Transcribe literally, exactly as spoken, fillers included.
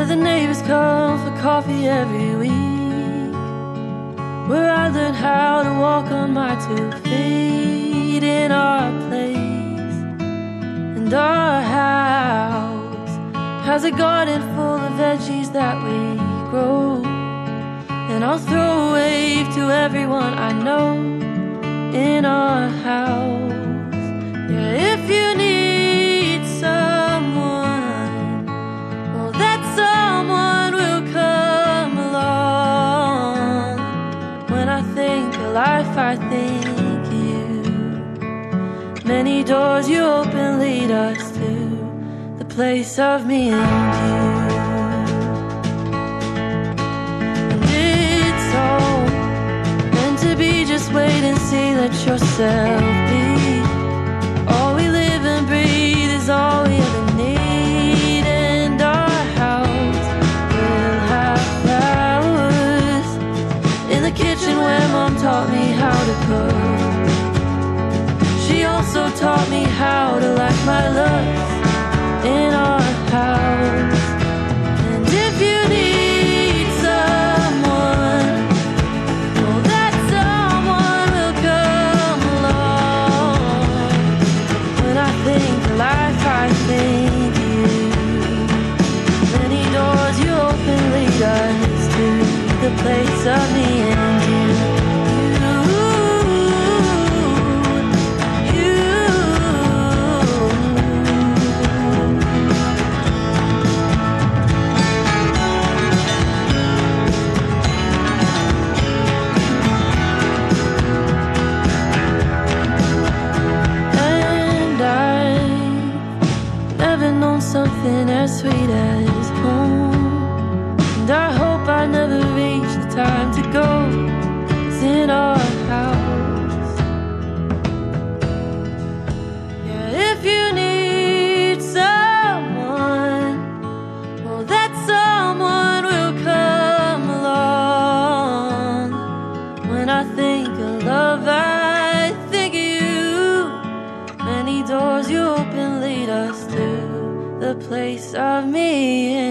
where the neighbors come for coffee every week, where I learned how to walk on my two feet, in our place. And our house has a garden full of veggies that we grow, and I'll throw a wave to everyone I know in our house. Yeah, if you need someone, well, that someone will come along. When I think of life, I think you. Many doors you open lead us to the place of me and you. And it's all meant to be, just wait and see, let yourself be. All we live and breathe is all we ever need. And our house will have flowers in the kitchen where Mom taught me how to cook. She also taught me how to like my love in our house. And if you need someone, well, that someone will come along. When I think of life, I think you. Many doors you open lead us to the place of me and you. Something as sweet as home. And I hope I never reach the time to go. It's in our house. Yeah, if you need someone, well, that someone will come along. When I think of love, I think of you. Many doors you open lead us to the place of me